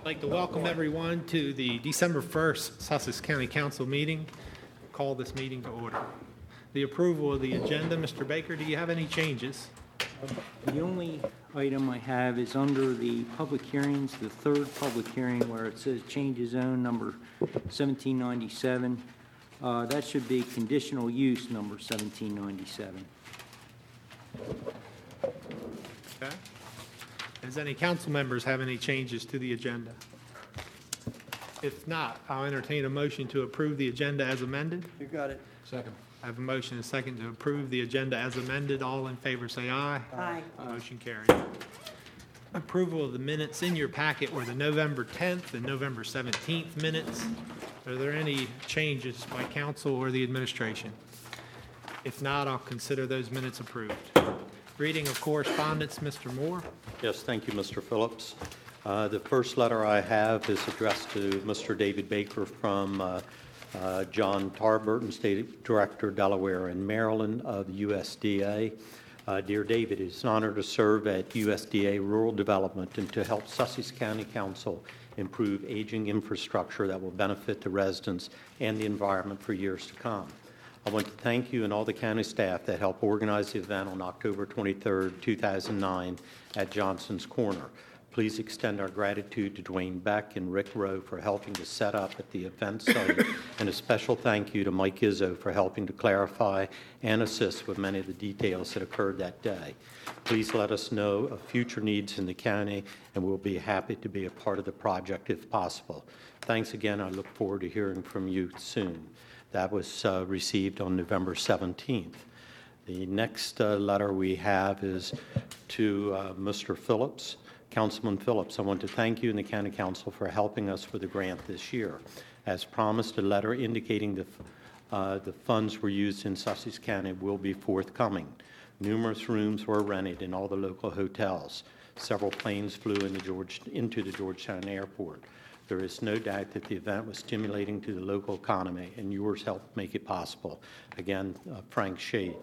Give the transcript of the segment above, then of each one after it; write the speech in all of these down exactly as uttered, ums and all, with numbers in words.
I'd like to welcome everyone to the December first Sussex County Council meeting. Call this meeting to order. The approval of the agenda. Mister Baker, do you have any changes? The only item I have is under the public hearings, the third public hearing where it says change of zone number seventeen ninety-seven. Uh, that should be conditional use number seventeen ninety-seven. Okay. Does any council members have any changes to the agenda? If not, I'll entertain a motion to approve the agenda as amended. You got it. Second. I have a motion and a second to approve the agenda as amended. All in favor say aye. Aye. Motion carries. Approval of the minutes in your packet were the November tenth and November seventeenth minutes. Are there any changes by council or the administration? If not, I'll consider those minutes approved. Reading of correspondence, Mister Moore. Yes, thank you, Mister Phillips. Uh, the first letter I have is addressed to Mister David Baker from uh, uh, John Tarburton, State Director, Delaware and Maryland of the U S D A. Uh, dear David, it is an honor to serve at U S D A Rural Development and to help Sussex County Council improve aging infrastructure that will benefit the residents and the environment for years to come. I want to thank you and all the county staff that helped organize the event on October twenty-third, two thousand nine at Johnson's Corner. Please extend our gratitude to Dwayne Beck and Rick Rowe for helping to set up at the event site, and a special thank you to Mike Izzo for helping to clarify and assist with many of the details that occurred that day. Please let us know of future needs in the county, and we'll be happy to be a part of the project if possible. Thanks again. I look forward to hearing from you soon. That was uh, received on November seventeenth. The next uh, letter we have is to uh, Mister Phillips. Councilman Phillips, I want to thank you and the County Council for helping us with the grant this year. As promised, a letter indicating the, uh, the funds were used in Sussex County will be forthcoming. Numerous rooms were rented in all the local hotels. Several planes flew into, George, into the Georgetown Airport. There is no doubt that the event was stimulating to the local economy, and yours helped make it possible. Again, uh, Frank Shade.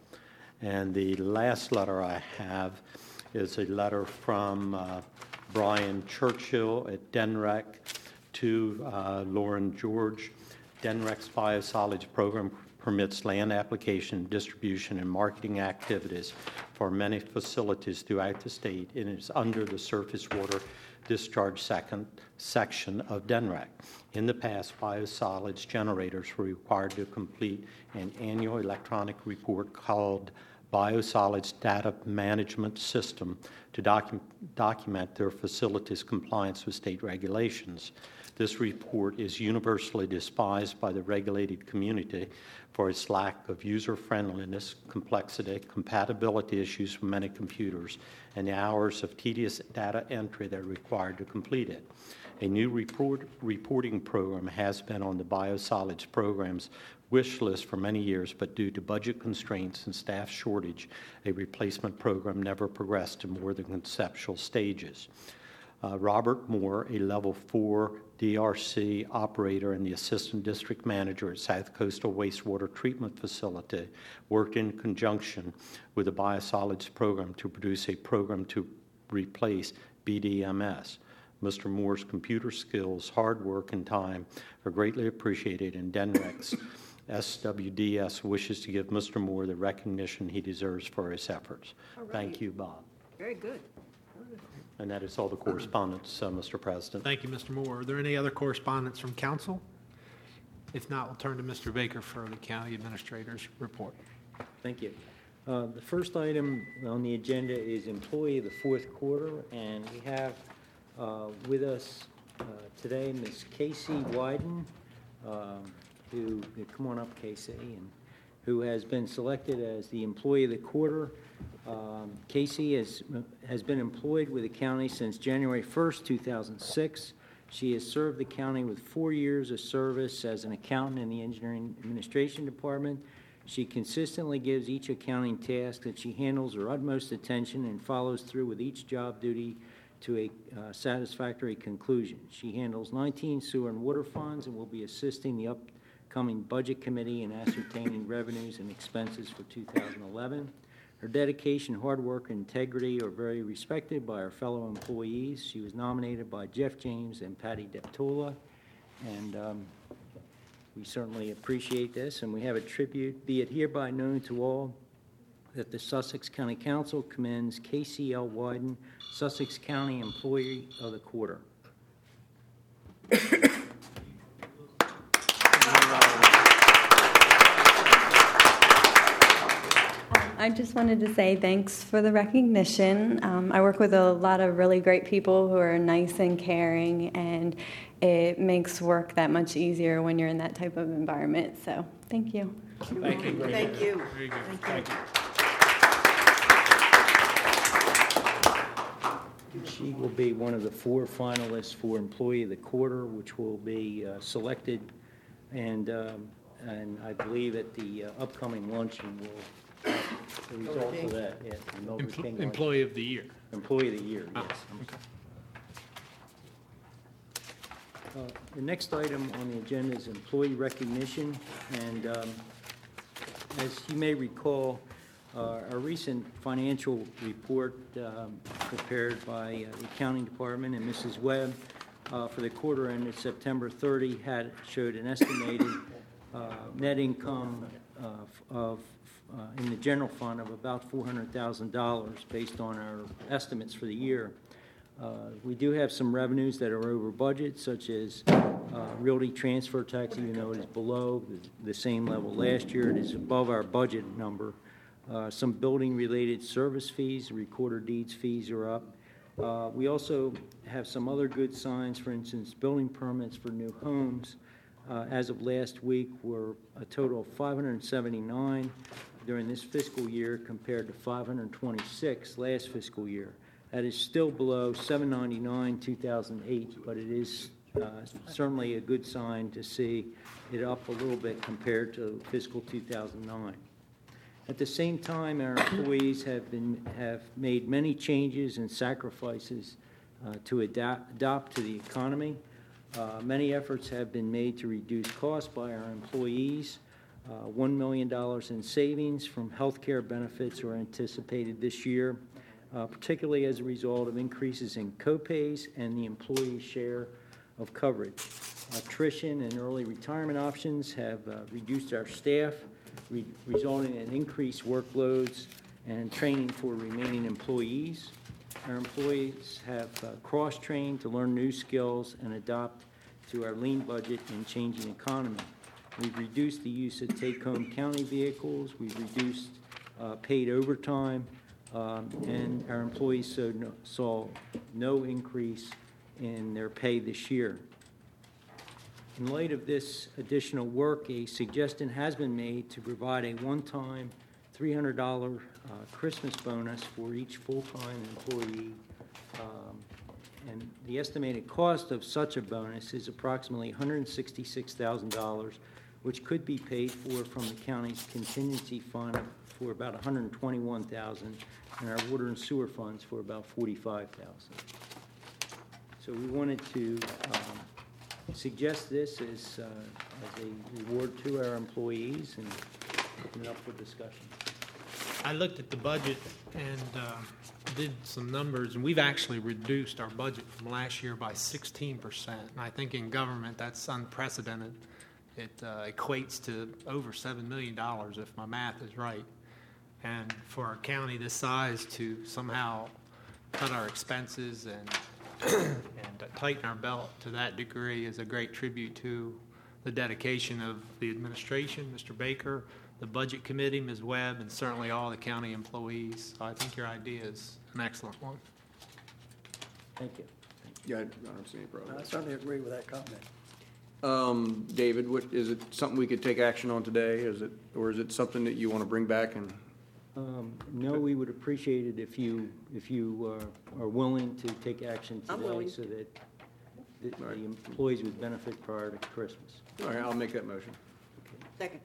And the last letter I have is a letter from uh, Brian Churchill at D N R E C to uh, Lauren George. D N R E C's biosolids program permits land application, distribution, and marketing activities for many facilities throughout the state, and is under the surface water discharge second section of D N R E C. In the past, biosolids generators were required to complete an annual electronic report called Biosolids Data Management System to docu- document their facilities' compliance with state regulations. This report is universally despised by the regulated community for its lack of user-friendliness, complexity, compatibility issues with many computers, and the hours of tedious data entry that are required to complete it. A new report, reporting program has been on the biosolids program's wish list for many years, but due to budget constraints and staff shortage, a replacement program never progressed to more than conceptual stages. Uh, Robert Moore, a level four D R C operator and the assistant district manager at South Coastal Wastewater Treatment Facility, worked in conjunction with the biosolids program to produce a program to replace B D M S. Mister Moore's computer skills, hard work, and time are greatly appreciated, and D N R E C's S W D S wishes to give Mister Moore the recognition he deserves for his efforts. All right. Thank you, Bob. Very good. And that is all the correspondence, uh, Mister President. Thank you, Mister Moore. Are there any other correspondence from council? If not, we'll turn to Mister Baker for the county administrator's report. Thank you. Uh, the first item on the agenda is employee of the fourth quarter, and we have uh, with us uh, today Miz Casey Wyden, um, who, come on up, Casey, and who has been selected as the employee of the quarter. Um, Casey has, has been employed with the county since January first, two thousand six. She has served the county with four years of service as an accountant in the Engineering Administration Department. She consistently gives each accounting task that she handles her utmost attention and follows through with each job duty to a uh, satisfactory conclusion. She handles nineteen sewer and water funds and will be assisting the upcoming Budget Committee in ascertaining revenues and expenses for two thousand eleven. Her dedication, hard work, and integrity are very respected by our fellow employees. She was nominated by Jeff James and Patty Deptula, and um, we certainly appreciate this. And we have a tribute: be it hereby known to all that the Sussex County Council commends Casey L. Wyden, Sussex County Employee of the Quarter. I just wanted to say thanks for the recognition. Um, I work with a lot of really great people who are nice and caring, and it makes work that much easier when you're in that type of environment. So thank you. Thank you. Thank you. Very good. Thank you. She will be one of the four finalists for Employee of the Quarter, which will be uh, selected, and um, and I believe at the uh, upcoming luncheon will have the results of that. Yeah, the Mildred Empl- King luncheon. Employee of the Year. Employee of the Year, Ah, yes. okay. Uh, The next item on the agenda is employee recognition, and um, as you may recall, uh, our recent financial report um, prepared by uh, the accounting department and Missus Webb uh, for the quarter ended September thirtieth had showed an estimated uh, net income uh, of uh, in the general fund of about four hundred thousand dollars based on our estimates for the year. Uh, We do have some revenues that are over budget, such as uh, realty transfer tax, even though it is below the- the same level last year, it is above our budget number. Uh, Some building-related service fees, recorder deeds fees are up. Uh, We also have some other good signs, for instance, building permits for new homes. Uh, As of last week, were a total of five hundred seventy-nine during this fiscal year compared to five hundred twenty-six last fiscal year. That is still below seven ninety-nine, two thousand eight, but it is uh, certainly a good sign to see it up a little bit compared to fiscal two thousand nine. At the same time, our employees have been, have made many changes and sacrifices uh, to adapt, adopt to the economy. Uh, Many efforts have been made to reduce costs by our employees. Uh, one million dollars in savings from health care benefits are anticipated this year, uh, particularly as a result of increases in copays and the employee share of coverage. Attrition and early retirement options have uh, reduced our staff, re- resulting in increased workloads and training for remaining employees. Our employees have uh, cross-trained to learn new skills and adopt to our lean budget and changing economy. We've reduced the use of take-home county vehicles, we've reduced uh, paid overtime, um, and our employees saw no, saw no increase in their pay this year. In light of this additional work, a suggestion has been made to provide a one-time three hundred dollars uh, Christmas bonus for each full-time employee. Um, And the estimated cost of such a bonus is approximately one hundred sixty-six thousand dollars, which could be paid for from the county's contingency fund for about one hundred twenty-one thousand dollars and our water and sewer funds for about forty-five thousand dollars. So we wanted to um, suggest this as, uh, as a reward to our employees and open it up for discussion. I looked at the budget and uh, did some numbers, and we've actually reduced our budget from last year by sixteen percent. And I think in government, that's unprecedented. It uh, equates to over seven million dollars, if my math is right. And for our county this size to somehow cut our expenses and, and tighten our belt to that degree is a great tribute to the dedication of the administration, Mister Baker, the Budget Committee, Miz Webb, and certainly all the county employees. So I think your idea is an excellent one. Thank you. Yeah, I don't see any problem. I certainly agree with that comment. Um, David, what, is it something we could take action on today? Is it, or is it something that you want to bring back and? Um, No, we would appreciate it if you, if you uh, are willing to take action I'm today willing. so that the All right. the employees would benefit prior to Christmas. All right, I'll make that motion. Second.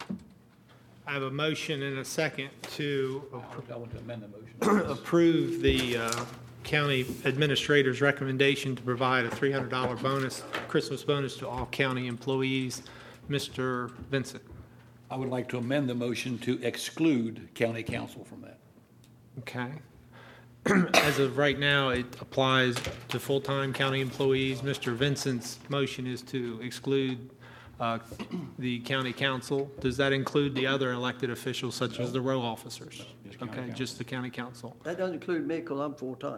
I have a motion and a second to I want to amend the motion. approve the uh, county administrator's recommendation to provide a three hundred dollars bonus, Christmas bonus to all county employees. Mister Vincent. I would like to amend the motion to exclude county council from that. Okay. As of right now, it applies to full-time county employees. Mister Vincent's motion is to exclude uh, the county council. Does that include the other elected officials such as the row officers? Just county Okay, council. just the county council. That doesn't include me because I'm full-time.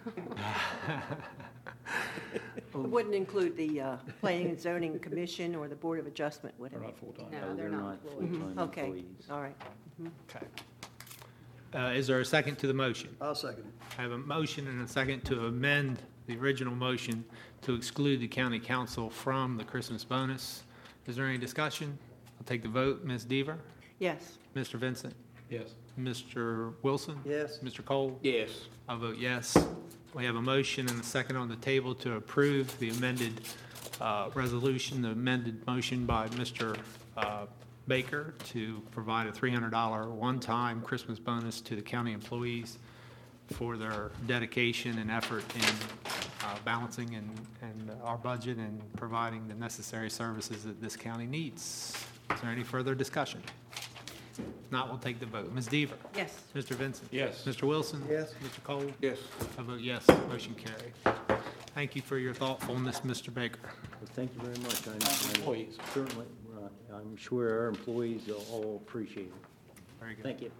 It wouldn't include the uh, Planning and Zoning Commission or the Board of Adjustment, would it? They're not full-time. No, they're not full-time Okay, employees. all right. Okay. Uh, Is there a second to the motion? I'll second it. I have a motion and a second to amend the original motion to exclude the county council from the Christmas bonus. Is there any discussion? I'll take the vote. Miz Deaver? Yes, Mister Vincent? Yes. Mister Wilson? Yes. Mister Cole? Yes. I'll vote yes. We have a motion and a second on the table to approve the amended uh, resolution, the amended motion by Mister uh, Baker to provide a three hundred dollars one-time Christmas bonus to the county employees for their dedication and effort in uh, balancing and, and our budget and providing the necessary services that this county needs. Is there any further discussion? If not, we'll take the vote. Miz Deaver? yes. Mister Vincent? Yes. Mister Wilson? Yes. Mister Cole? Yes. I vote yes, motion carried. Thank you for your thoughtfulness, Mister Baker. Well, thank you very much. I- I Employees. Certainly, uh, I'm sure our employees will all appreciate it. Very good. Thank you.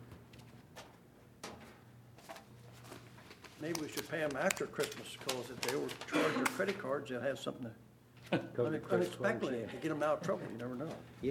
Maybe we should pay them after Christmas because if they overcharge their credit cards, they'll have something to Cover the credit cards, unexpectedly yeah. to get them out of trouble. You never know. Yeah.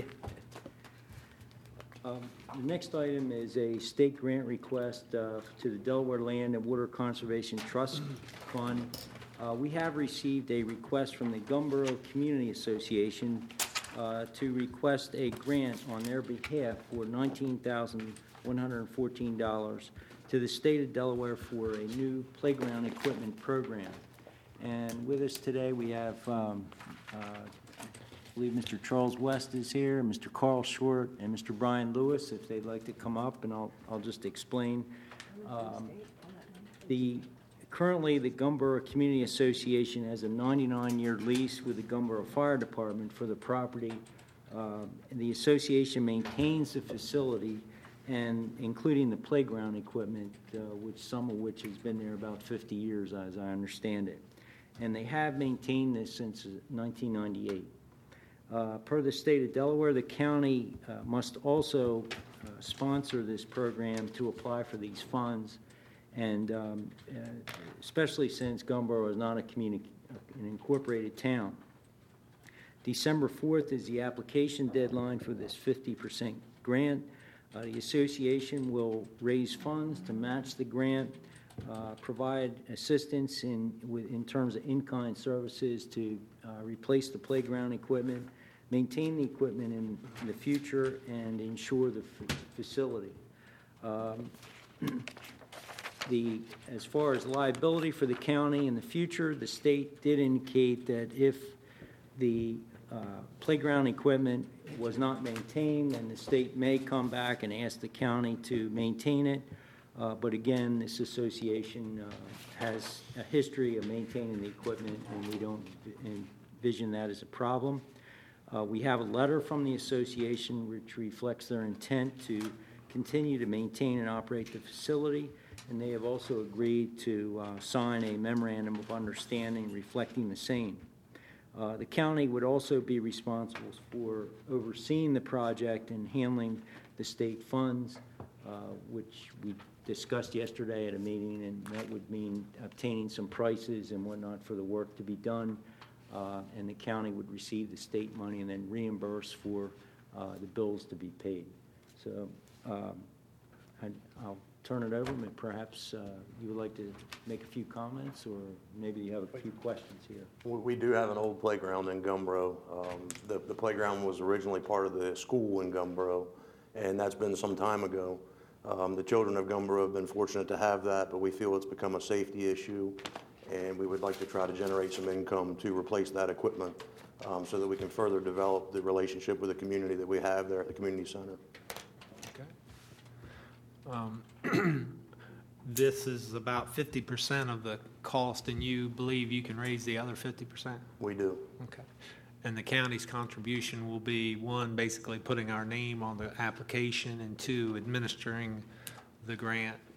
Um, The next item is a state grant request uh, to the Delaware Land and Water Conservation Trust Fund. Uh, We have received a request from the Gumboro Community Association uh, to request a grant on their behalf for nineteen thousand one hundred fourteen dollars to the state of Delaware for a new playground equipment program. And with us today, we have um, uh, I believe Mister Charles West is here, Mister Carl Short, and Mister Brian Lewis, if they'd like to come up, and I'll, I'll just explain. Um, The, currently, the Gumboro Community Association has a ninety-nine year lease with the Gumboro Fire Department for the property. Um, and the association maintains the facility, and including the playground equipment, uh, which, some of which has been there about fifty years, as I understand it. And they have maintained this since nineteen ninety-eight. Uh, Per the state of Delaware, the county uh, must also uh, sponsor this program to apply for these funds, and um, uh, especially since Gumboro is not a communi- an incorporated town. December fourth is the application deadline for this fifty percent grant. Uh, The association will raise funds to match the grant, uh, provide assistance in, with, in terms of in-kind services to uh, replace the playground equipment, maintain the equipment in the future, and ensure the f- facility. Um, The, as far as liability for the county in the future, the state did indicate that if the uh, playground equipment was not maintained, then the state may come back and ask the county to maintain it. Uh, But again, this association uh, has a history of maintaining the equipment, and we don't envision that as a problem. Uh, We have a letter from the association which reflects their intent to continue to maintain and operate the facility, and they have also agreed to uh, sign a memorandum of understanding reflecting the same. Uh, The county would also be responsible for overseeing the project and handling the state funds, uh, which we discussed yesterday at a meeting, and that would mean obtaining some prices and whatnot for the work to be done, uh, and the county would receive the state money and then reimburse for uh, the bills to be paid. So um, I- I'll turn it over, but perhaps uh, you would like to make a few comments, or maybe you have a few questions here. We we do have an old playground in Gumboro. Um, The the playground was originally part of the school in Gumboro, and that's been some time ago. Um, The children of Gumboro have been fortunate to have that, but we feel it's become a safety issue, and we would like to try to generate some income to replace that equipment um, so that we can further develop the relationship with the community that we have there at the community center. Okay. Um, This is about fifty percent of the cost, and you believe you can raise the other fifty percent? We do. Okay. And the county's contribution will be, one, basically putting our name on the application, and two, administering the grant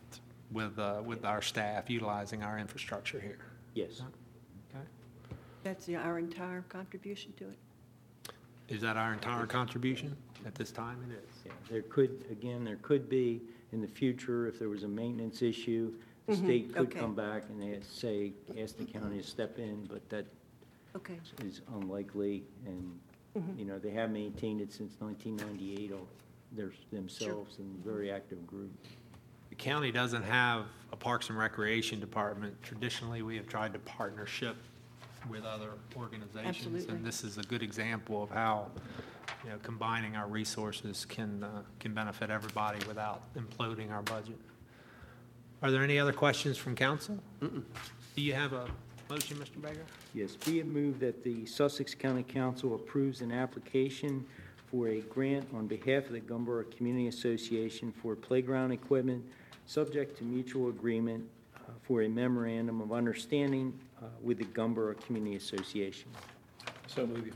with, uh, with our staff utilizing our infrastructure here. Yes. Okay. That's the- our entire contribution to it? Is that our entire contribution? At this time, it is. Yeah, there could, again, there could be in the future, if there was a maintenance issue, the Mhm, state could okay. come back and they say, ask the county to step in, but that Okay. is unlikely. And, Mhm. you know, they have maintained it since nineteen ninety-eight, oh, they're themselves and very active group. The county doesn't have a Parks and Recreation Department. Traditionally, we have tried to partnership with other organizations. Absolutely. And this is a good example of how, you know, combining our resources can, uh, can benefit everybody without imploding our budget. Are there any other questions from council? Do you have a motion, Mister Baker? Yes, be it moved that the Sussex County Council approves an application for a grant on behalf of the Gumboro Community Association for playground equipment, subject to mutual agreement uh, for a memorandum of understanding uh, with the Gumboro Community Association. So move.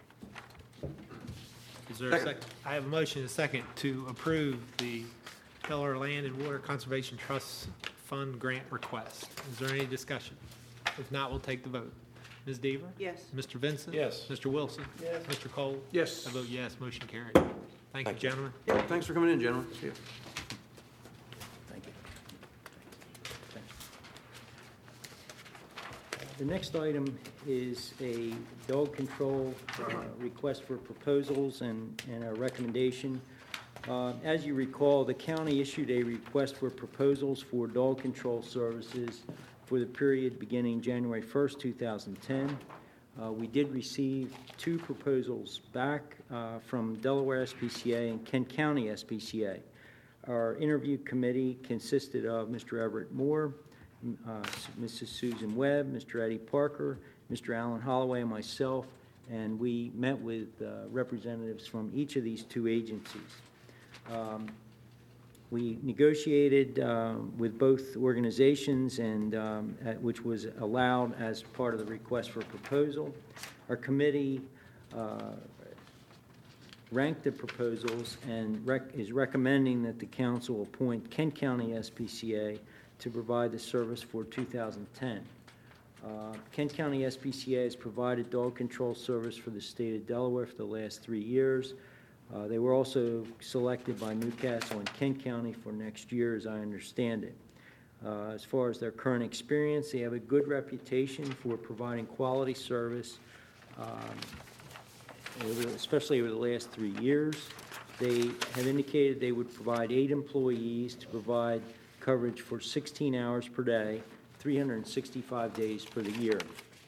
Is there a second? I have a motion and a second to approve the Delaware Land and Water Conservation Trust Fund grant request. Is there any discussion? If not, we'll take the vote. Miz Deaver? Yes. Mister Vincent? Yes. Mister Wilson? Yes. Mister Cole? Yes. I vote yes, motion carried. Thank you, Thank you. gentlemen. Yeah, thanks for coming in, gentlemen. See you. Thank you. The next item is a dog control uh, request for proposals and, and a recommendation. Uh, As you recall, the county issued a request for proposals for dog control services for the period beginning January first, two thousand ten. Uh, We did receive two proposals back uh, from Delaware S P C A and Kent County S P C A. Our interview committee consisted of Mister Everett Moore, m- uh, Missus Susan Webb, Mister Eddie Parker, Mister Alan Holloway, and myself, and we met with uh, representatives from each of these two agencies. Um, We negotiated uh, with both organizations, and um, at- which was allowed as part of the request for proposal. Our committee uh, ranked the proposals and rec- is recommending that the council appoint Kent County S P C A to provide the service for two thousand ten. Uh, Kent County S P C A has provided dog control service for the state of Delaware for the last three years. Uh, They were also selected by Newcastle and Kent County for next year, as I understand it. Uh, As far as their current experience, they have a good reputation for providing quality service, um, over- especially over the last three years. They have indicated they would provide eight employees to provide coverage for sixteen hours per day, three hundred sixty-five days for the year.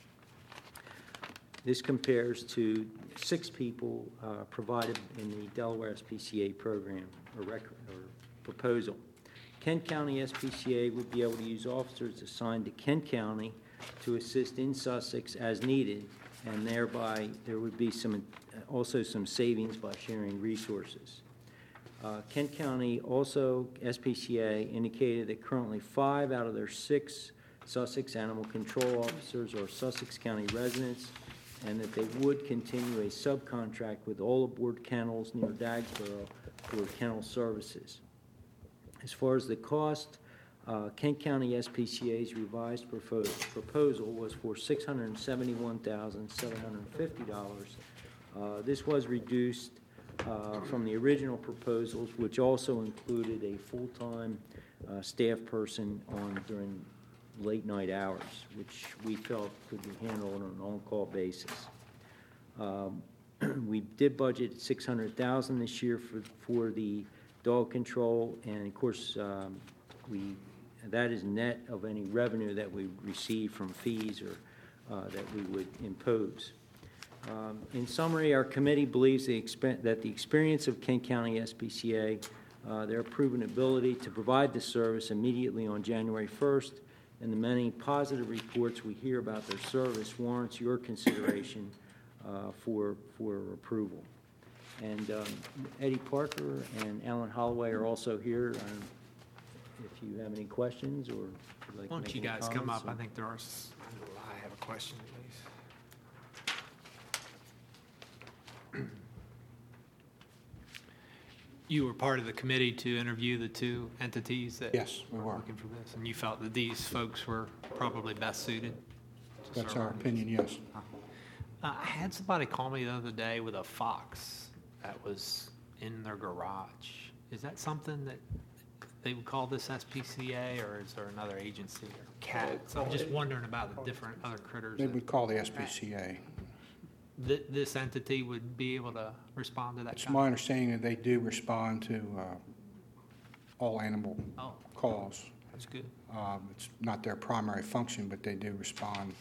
This compares to six people uh, provided in the Delaware S P C A program or rec- or proposal. Kent County S P C A would be able to use officers assigned to Kent County to assist in Sussex as needed, and thereby there would be some, uh, also some savings by sharing resources. Uh, Kent County also, S P C A indicated that currently five out of their six Sussex animal control officers are Sussex County residents, and that they would continue a subcontract with all aboard kennels near Dagsboro for kennel services. As far as the cost, uh, Kent County S P C A's revised profo- proposal was for six hundred seventy-one thousand seven hundred fifty dollars. Uh, This was reduced uh, from the original proposals, which also included a full-time uh, staff person on during late-night hours, which we felt could be handled on an on-call basis. Um, We did budget six hundred thousand dollars this year for, for the dog control, and of course, um, we, that is net of any revenue that we receive from fees or uh, that we would impose. Um, In summary, our committee believes the expen- that the experience of Kent County S P C A, uh, their proven ability to provide the service immediately on January first, and the many positive reports we hear about their service warrants your consideration uh, for, for approval. And um, Eddie Parker and Alan Holloway are also here. Um, If you have any questions or would like to Why make don't you any guys come comments, up? I or- think there are, s- I have a question at least. you were part of the committee to interview the two entities that Yes, we were. looking for this, and you felt that these folks were probably best suited? to That's serve our on this? opinion, yes. Uh, I had somebody call me the other day with a fox that was in their garage. Is that something that they would call this S P C A, or is there another agency, or cats? I'm just wondering about the different other critters. They that would call the S P C A. th- This entity would be able to respond to that It's kind my of? understanding that they do respond to uh, all animal Oh, calls. that's good. Um, It's not their primary function, but they do respond.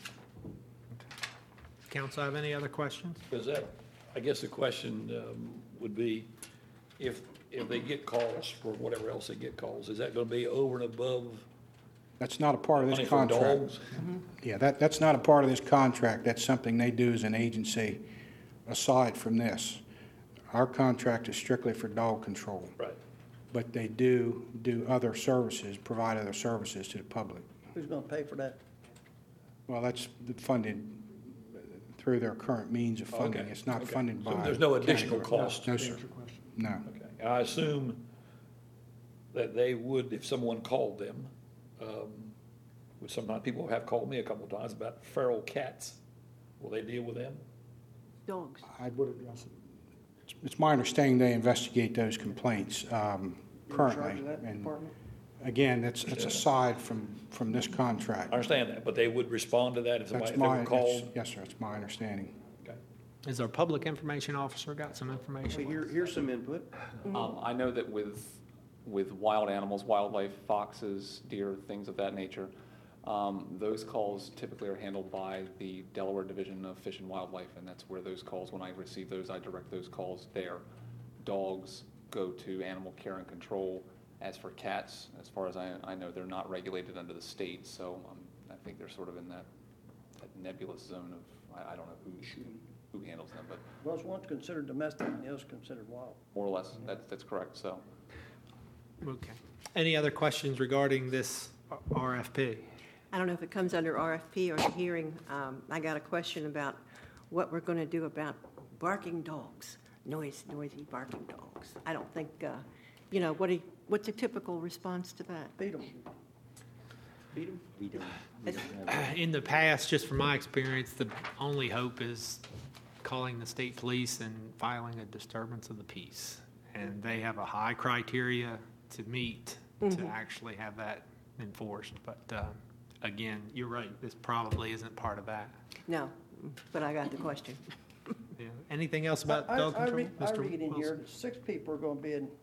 Council have any other questions? Is that, I guess the question um, would be, if, if they get calls for whatever else they get calls, is that going to be over and above That's not a part of money this for contract. dogs? Yeah, that, that's not a part of this contract. That's something they do as an agency aside from this. Our contract is strictly for dog control, Right. but they do do other services, provide other services to the public. Who's gonna pay for that? Well, that's funded through their current means of funding. Okay, It's not okay. funded by. So there's no additional county. cost? No, sir. No. Okay. And I assume that they would, if someone called them, um, which sometimes people have called me a couple of times about feral cats, will they deal with them? Dogs. I would, it's- it's my understanding they investigate those complaints um, You're in charge currently. of that And department? again, that's, that's aside from, from this I contract. understand that, but they would respond to that if somebody, That's if they my, were that's- called? yes, sir, it's my understanding. Okay. Is our public information officer got some Okay, information? here, here's some input. Um, I know that with, with wild animals, wildlife, foxes, deer, things of that nature, um, those calls typically are handled by the Delaware Division of Fish and Wildlife, and that's where those calls, when I receive those, I direct those calls there. Dogs go to animal care and control. As for cats, as far as I, I know, they're not regulated under the state, so um, I think they're sort of in that, that nebulous zone of, I, I don't know who, who handles them, but Well, one's considered domestic and the other's considered wild. more or less, that's, that's correct, so. Okay. Any other questions regarding this R F P? I don't know if it comes under R F P or the hearing. Um, I got a question about what we're going to do about barking dogs, noise, noisy barking dogs. I don't think, uh, you know, what do you, what's a typical response to that? Beat them. Beat them? We don't, we don't have, In the past, just from my experience, the only hope is calling the state police and filing a disturbance of the peace. And they have a high criteria to meet to actually have that enforced. But uh, again, you're right, this probably isn't part of that. No, but I got the question. Yeah. Anything else about I- I- dog I control? read- I Mister read in here Wilson? that six people are gonna be in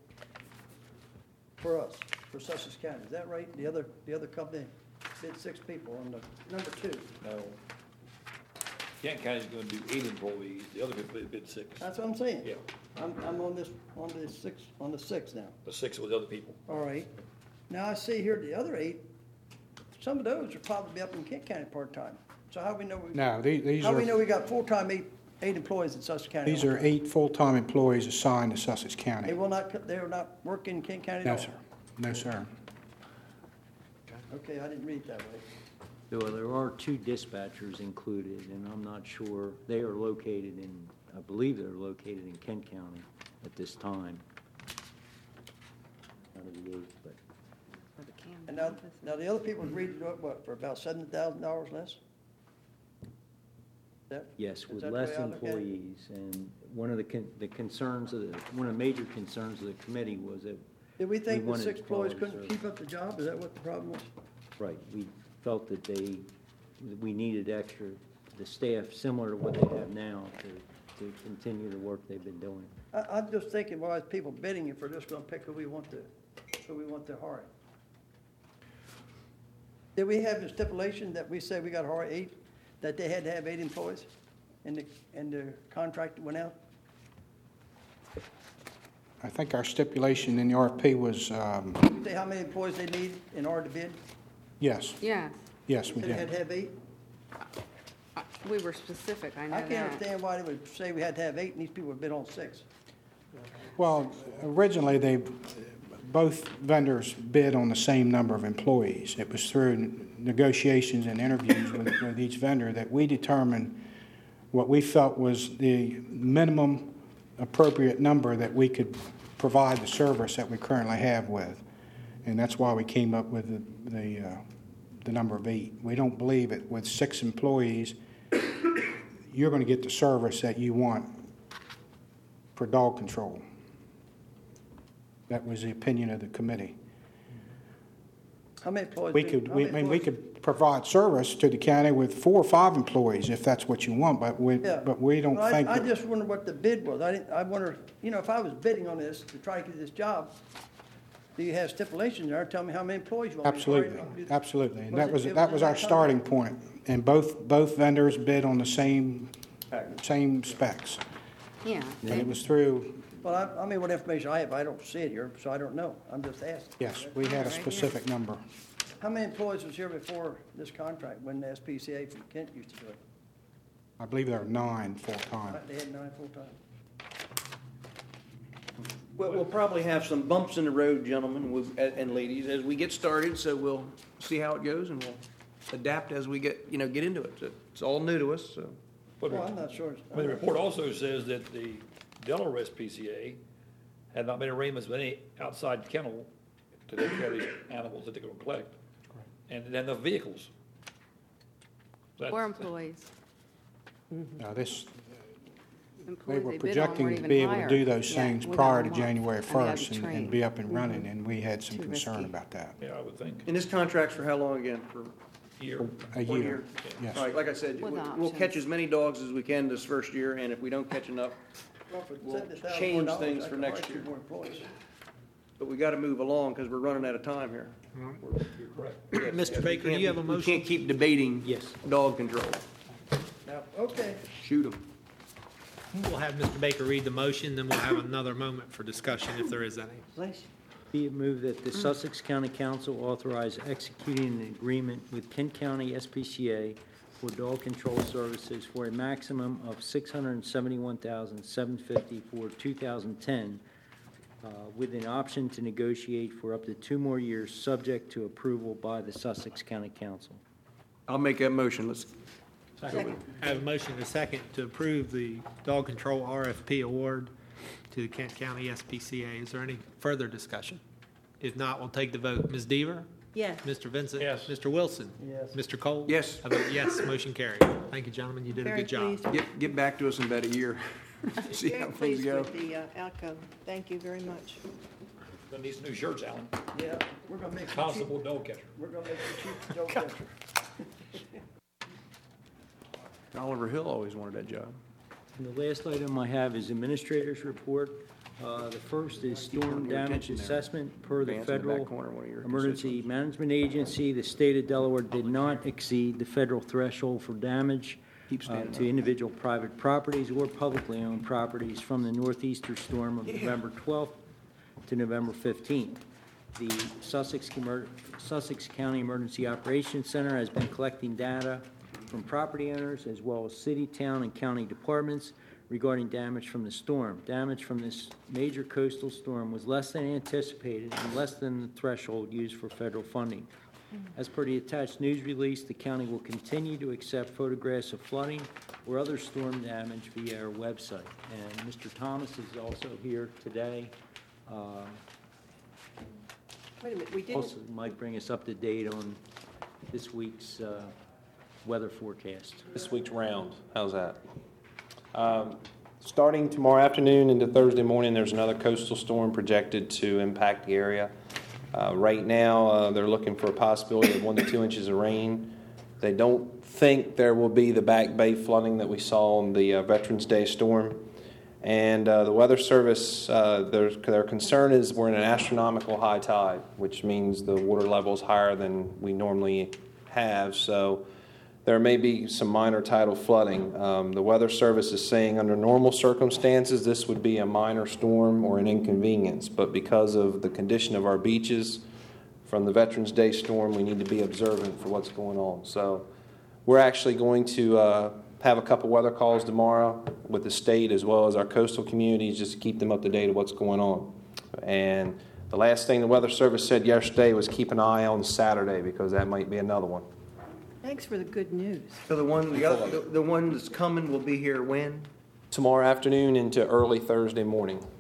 for us, for Sussex County. Is that right? The other, the other company bid six people on the number two. No. Kent County's going to do eight employees, the other people bid six. That's what I'm saying. Yeah, I'm, I'm on this, on the six, on the six now. the six with other people. All right. Now I see here the other eight, some of those are probably up in Kent County part-time. So how we know we, No, the- these how we know are, we got full-time eight, eight employees in Sussex County? these are eight full-time employees assigned to Sussex They County. will not, co- they are not working in Kent County at all? No, sir. No, sir. Okay, I didn't read it that way. well, there are two dispatchers included, and I'm not sure, they are located in, I believe they're located in Kent County at this time. Out of the eight, but For the Camden And now, office. now the other people agreed to do it, what, for about seventy thousand dollars less? Is that- yes, is with that the less way I look at it? employees, and one of the, con- the concerns of the, one of the major concerns of the committee was that, Did we think the wanted six employees quality couldn't service. keep up the job? Is that what the problem was? right, we felt that they, that we needed extra, the staff similar to what they have now to, to continue the work they've been doing. I, I'm just thinking, well, as people bidding, if we're just gonna pick who we want to, who we want to hire. Did we have a stipulation that we said we got to hire eight, that they had to have eight employees? And the, and the contract that went out? I think our stipulation in the R F P was, um, Say how many employees they need in order to bid? yes, Yes, yes, we Said they had did. to have eight? we were specific, I know I that. can't understand why they would say we had to have eight and these people would bid on six. Well, originally, they, both vendors bid on the same number of employees. It was through negotiations and interviews with, with each vendor that we determined what we felt was the minimum appropriate number that we could provide the service that we currently have with. And that's why we came up with the, the, uh, the number of eight. We don't believe it with six employees, you're going to get the service that you want for dog control. That was the opinion of the committee. How many employees? We do- could, how we, I many mean, we employees- could provide service to the county with four or five employees if that's what you want, but we, Yeah. but we don't Well, I- think. I that- just wonder what the bid was. I didn't, I wonder, you know, if I was bidding on this to try to get this job, do you have stipulations there? Tell me how many employees you want. me to hire. Absolutely, absolutely. And Was that it- was, it that was was in our that starting contract? point. And both, both vendors bid on the same, same specs. Yeah. And it was through, Well, I, I mean, what information I have, I don't see it here, so I don't know. I'm just asking. yes, we had a Right here. specific number. How many employees was here before this contract, when the S P C A from Kent used to do it? I believe there were nine full-time. They had nine full-time. Well, we'll probably have some bumps in the road, gentlemen with- and and ladies, as we get started, so we'll see how it goes, and we'll adapt as we get, you know, get into it. So it's all new to us, so. But Well, I'm not sure. but the report also says that the Delaware S P C A had not made arrangements with any outside kennel to take care of these animals that they're going to collect. And then the vehicles. That's- Four employees. Now, this, they Employees were they bid on projecting weren't to even be able to hired do those yet things within prior a to month. January And they had to first and, and train. be up and running, and we had some Too concern risky. about that. Yeah, I would think. And this contract's for how long again? For Year. A one year, yes. All right, like I said, With we'll we'll catch options. as many dogs as we can this first year, and if we don't catch enough, Well, for We'll seventy thousand change dollars, things I for could next hire two year. more employees. but we got to move along because we're running out of time here. You're correct. Mister Baker, do you have a We motion? can't keep debating Yes. dog control. Now, okay, Shoot them. We'll have Mister Baker read the motion, then we'll have another moment for discussion if there is any. Be it moved that the Sussex County Council authorize executing an agreement with Kent County S P C A for dog control services for a maximum of six hundred seventy-one thousand seven hundred fifty dollars for two thousand ten, uh, with an option to negotiate for up to two more years, subject to approval by the Sussex County Council. I'll make that motion. Let's, I have a motion and a second to approve the dog control R F P award to the Kent County S P C A. Is there any further discussion? If not, we'll take the vote. Miz Deaver? Yes. Mister Vincent? Yes. Mister Wilson? Yes. Mister Cole? Yes. I vote yes, motion carried. Thank you, gentlemen, you did a Very good job. pleased. get, get back to us in about a year. See Very how things pleased go. with the uh, outcome. Thank you very much. Gonna need some new shirts, Alan. yeah, we're gonna make you cheap, Constable dog catcher. we're gonna make you cheap dog catcher. Oliver Hill always wanted that job. And the last item I have is Administrator's Report. Uh, The first is storm your damage attention there. assessment per the Vance in the back Federal corner, one of your Emergency Management Agency. The state of Delaware did not exceed the federal threshold for damage Keep uh, standing to individual private properties or publicly owned properties from the northeaster storm of November twelfth to November fifteenth. The Sussex, Emer- Sussex County Emergency Operations Center has been collecting data from property owners as well as city, town, and county departments regarding damage from the storm. Damage from this major coastal storm was less than anticipated and less than the threshold used for federal funding. As per the attached news release, the county will continue to accept photographs of flooding or other storm damage via our website. And Mister Thomas is also here today. Uh, Wait a minute, we didn't, Also might bring us up to date on this week's uh, weather forecast. This week's round, how's that? Um, Starting tomorrow afternoon into Thursday morning, there's another coastal storm projected to impact the area. Uh, Right now, uh, they're looking for a possibility of one to two inches of rain. They don't think there will be the Back Bay flooding that we saw on the uh, Veterans Day storm. And uh, the Weather Service, uh, their, their concern is we're in an astronomical high tide, which means the water level is higher than we normally have. So there may be some minor tidal flooding. Um, the Weather Service is saying under normal circumstances, this would be a minor storm or an inconvenience. But because of the condition of our beaches from the Veterans Day storm, we need to be observant for what's going on. So we're actually going to uh, have a couple weather calls tomorrow with the state as well as our coastal communities just to keep them up to date of what's going on. And the last thing the Weather Service said yesterday was keep an eye on Saturday because that might be another one. thanks for the good news. So the one, the other, the, the one that's coming will be here when? Tomorrow afternoon into early Thursday morning.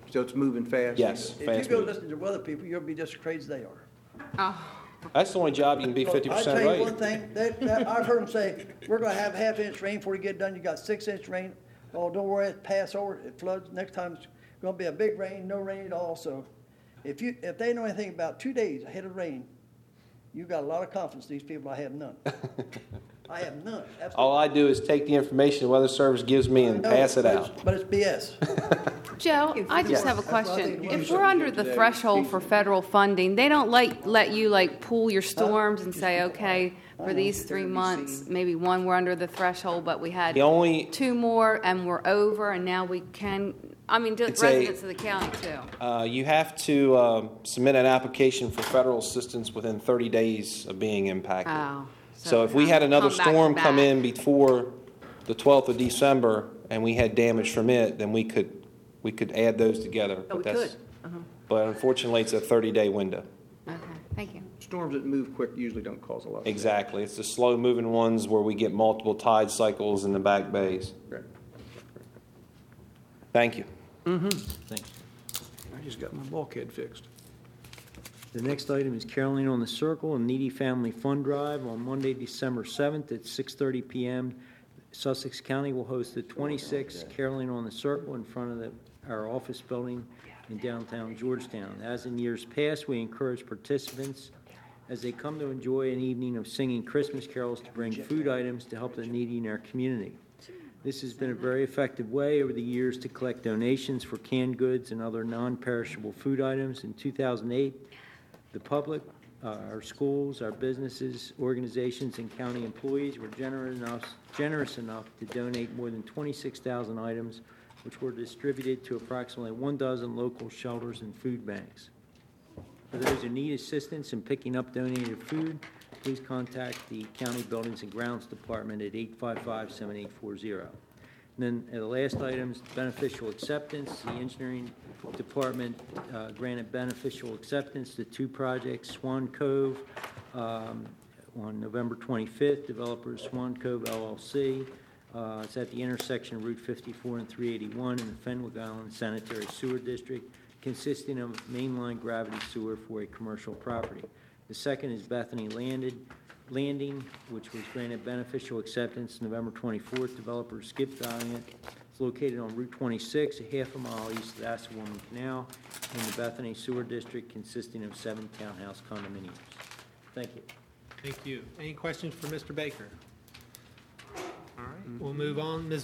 So it's moving fast? Yes, If you fast go moving. listen to weather people, you'll be just as crazy as they are. Oh, That's the only job you can be fifty I percent tell you right. one thing, that, that, I've heard them say, we're gonna have half inch rain before you get done, you got six inch rain. Oh, don't worry, it pass over, it floods, next time it's gonna be a big rain, no rain at all, so. If you, if they know anything about two days ahead of rain, you got a lot of confidence, these people, I have none. I have none, absolutely. All I do is take the information the Weather Service gives me and No, pass it but it's- out. But it's B S. Joe, I just Yes. have a That's what I question. think If we we're should under the threshold for federal funding, they don't like, let you like pool your storms and say, okay, for these three months, maybe one, we're under the threshold, but we had The only, two more and we're over, and now we can, I mean, just It's a- residents of the county too. uh, you have to uh, submit an application for federal assistance within thirty days of being impacted. Oh. So if we had another come back to storm come back. in before the twelfth of December and we had damage from it, then we could, we could add those together. Oh, But we that's- could. Uh-huh. But unfortunately, it's a thirty-day window. Okay, thank you. Storms that move quick usually don't cause a lot of damage. Exactly. It's the slow-moving ones where we get multiple tide cycles in the back bays. Right. Thank you. Thanks. I just got my bulkhead fixed. The next item is Caroling on the Circle and Needy Family Fund Drive on Monday, December seventh at six thirty p.m. Sussex County will host the twenty-sixth Caroling on the Circle in front of the, our office building in downtown Georgetown. As in years past, we encourage participants as they come to enjoy an evening of singing Christmas carols to bring food items to help the needy in our community. This has been a very effective way over the years to collect donations for canned goods and other non-perishable food items. In two thousand eight, the public, uh, our schools, our businesses, organizations, and county employees were generous enough, generous enough to donate more than twenty-six thousand items, which were distributed to approximately one dozen local shelters and food banks. For those who need assistance in picking up donated food, please contact the County Buildings and Grounds Department at eight five five, seven eight four zero. And then uh, the last item is beneficial acceptance. The Engineering Department uh, granted beneficial acceptance to two projects, Swan Cove um, on November twenty-fifth, developers Swan Cove L L C. Uh, It's at the intersection of Route fifty-four and three eighty-one in the Fenwick Island Sanitary Sewer District, consisting of mainline gravity sewer for a commercial property. The second is Bethany Landed, Landing, which was granted beneficial acceptance November twenty-fourth. Developer Skip Valiant. It's located on Route twenty-six, a half a mile east of Assawoman Canal, in the Bethany Sewer District, consisting of seven townhouse condominiums. Thank you. Thank you. Any questions for Mister Baker? All right, we'll move on. Miz